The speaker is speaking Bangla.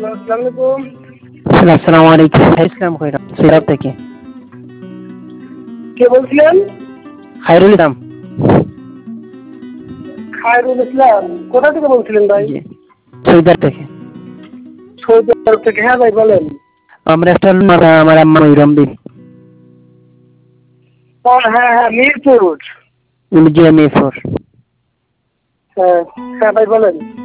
আসসালামু আলাইকুম। আসসালামু আলাইকুম। ইসলাম কইরা সিরাপ থেকে। কে বলছিলেন? খায়রুল ইসলাম। খায়রুল ইসলাম। কোথা থেকে বলছিলেন ভাই? জি। সৈদার থেকে। সৌদি আরব থেকে। হ্যাঁ ভাই বলেন। আমরা একটা আমার আম্মা ময়ূরম দিন। হ্যাঁ হ্যাঁ মিরপুর। জি মিরপুর। হ্যাঁ হ্যাঁ ভাই বলেন।